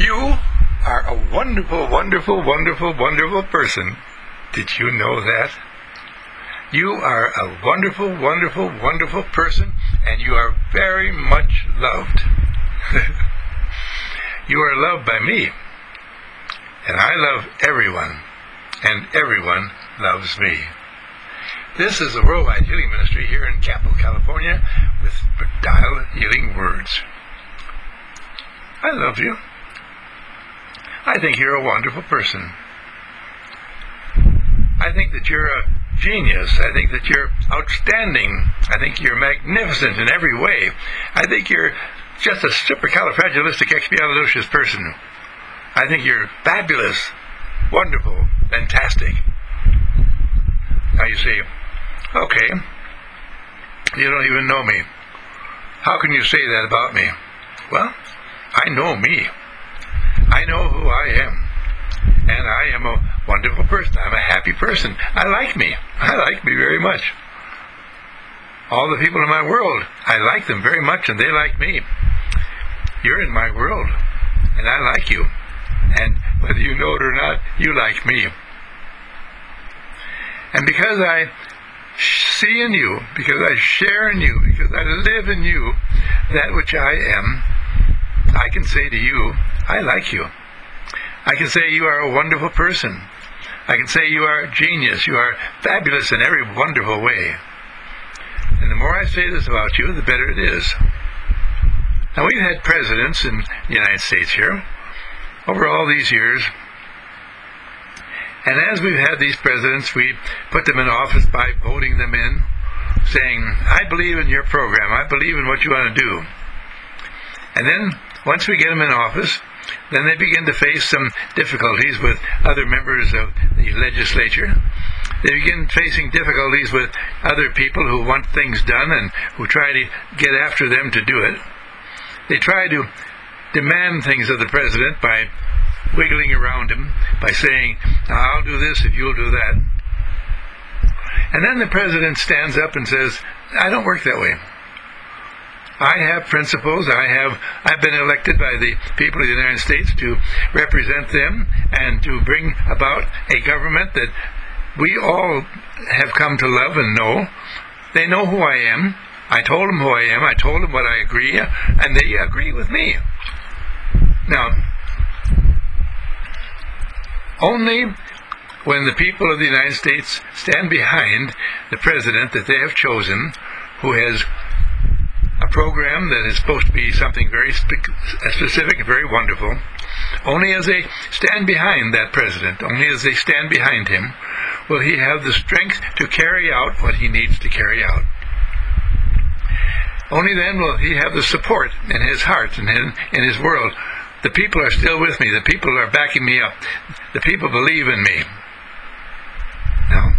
You are a wonderful, wonderful, wonderful, wonderful person. Did you know that? You are a wonderful, wonderful, wonderful person, and you are very much loved. You are loved by me, and I love everyone, and everyone loves me. This is the Worldwide Healing Ministry here in Capitol, California, with Dial Healing Words. I love you. I think you're a wonderful person. I think that you're a genius. I think that you're outstanding. I think you're magnificent in every way. I think you're just a supercalifragilisticexpialidocious person. I think you're fabulous, wonderful, fantastic. Now you say, okay, you don't even know me. How can you say that about me? Well, I know me. I know who I am. And I am a wonderful person. I'm a happy person. I like me. I like me very much. All the people in my world, I like them very much, and they like me. You're in my world, and I like you. And whether you know it or not, you like me. And because I see in you, because I share in you, because I live in you that which I am, I can say to you, I like you. I can say you are a wonderful person. I can say you are a genius. You are fabulous in every wonderful way. And the more I say this about you, the better it is. Now, we've had presidents in the United States here over all these years. And as we've had these presidents, we put them in office by voting them in, saying, I believe in your program. I believe in what you want to do. And then, once we get them in office, then they begin to face some difficulties with other members of the legislature. They begin facing difficulties with other people who want things done and who try to get after them to do it. They try to demand things of the president by wiggling around him, by saying, I'll do this if you'll do that. And then the president stands up and says, I don't work that way. I have principles. I've been elected by the people of the United States to represent them and to bring about a government that we all have come to love and know. They know who I am. I told them who I am. I told them what I agree, and they agree with me. Now, only when the people of the United States stand behind the president that they have chosen, who has a program that is supposed to be something very specific and very wonderful, only as they stand behind that president, only as they stand behind him, will he have the strength to carry out what he needs to carry out. Only then will he have the support in his heart and in his world. The people are still with me. The people are backing me up. The people believe in me. Now,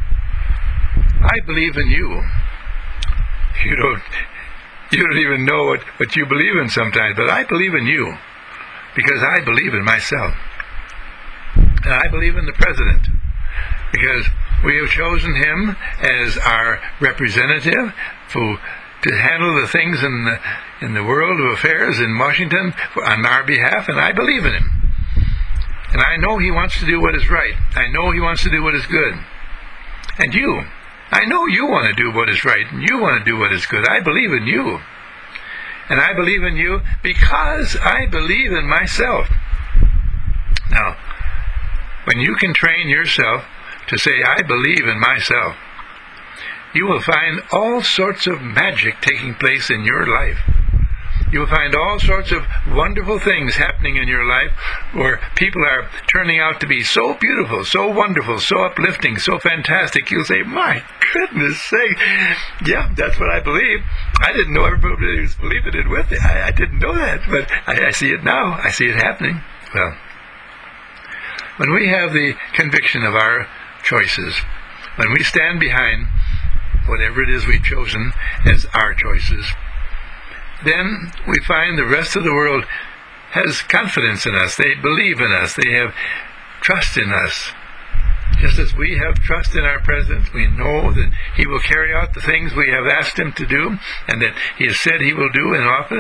I believe in you. You don't even know what you believe in sometimes, but I believe in you because I believe in myself. And I believe in the president because we have chosen him as our representative to handle the things in the world of affairs in Washington on our behalf, and I believe in him. And I know he wants to do what is right. I know he wants to do what is good. And you, I know you want to do what is right, and you want to do what is good. I believe in you. And I believe in you because I believe in myself. Now, when you can train yourself to say, I believe in myself, you will find all sorts of magic taking place in your life. You will find all sorts of wonderful things happening in your life where people are turning out to be so beautiful, so wonderful, so uplifting, so fantastic. You'll say, my goodness sake, yeah, that's what I believe. I didn't know everybody was believing it with me. I didn't know that, but I see it now. I see it happening. Well, when we have the conviction of our choices, when we stand behind whatever it is we've chosen as our choices, then we find the rest of the world has confidence in us. They believe in us. They have trust in us. Just as we have trust in our president, we know that he will carry out the things we have asked him to do and that he has said he will do in office.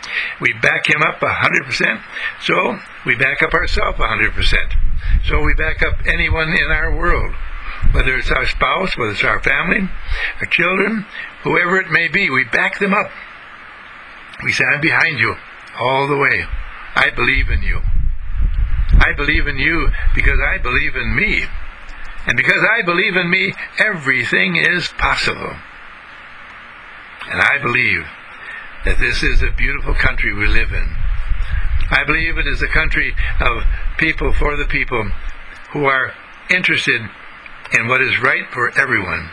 We back him up 100%, so we back up ourselves 100%. So we back up anyone in our world, whether it's our spouse, whether it's our family, our children, whoever it may be, we back them up. We say, I'm behind you all the way. I believe in you. I believe in you because I believe in me. And because I believe in me, everything is possible. And I believe that this is a beautiful country we live in. I believe it is a country of people for the people who are interested in what is right for everyone.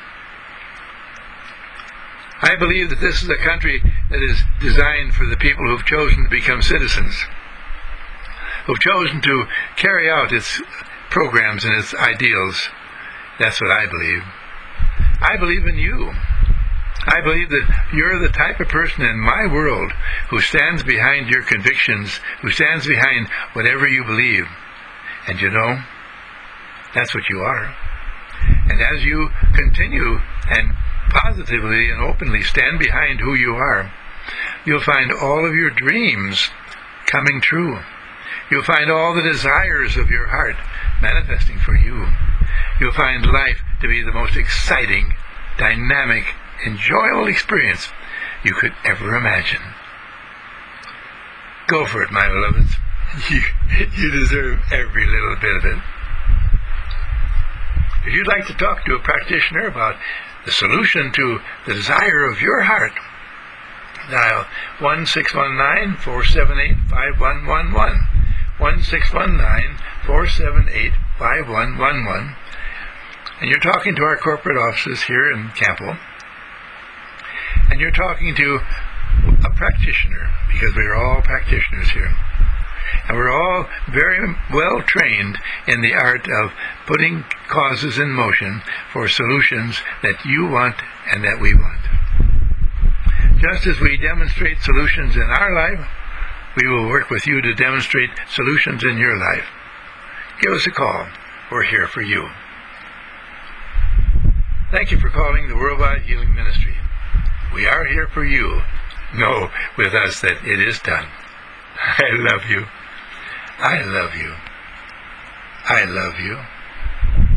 I believe that this is a country that is designed for the people who've chosen to become citizens, who've chosen to carry out its programs and its ideals. That's what I believe. I believe in you. I believe that you're the type of person in my world who stands behind your convictions, who stands behind whatever you believe. And you know, that's what you are. And as you continue and positively and openly stand behind who you are, you'll find all of your dreams coming true. You'll find all the desires of your heart manifesting for you. You'll find life to be the most exciting, dynamic, enjoyable experience you could ever imagine. Go for it, my beloveds. You deserve every little bit of it. If you'd like to talk to a practitioner about the solution to the desire of your heart, dial 1-619-478-5111. 1-619-478-5111. And you're talking to our corporate offices here in Campbell. And you're talking to a practitioner, because we're all practitioners here. And we're all very well trained in the art of putting causes in motion for solutions that you want and that we want. Just as we demonstrate solutions in our life, we will work with you to demonstrate solutions in your life. Give us a call. We're here for you. Thank you for calling the Worldwide Healing Ministry. We are here for you. Know with us that it is done. I love you. I love you. I love you.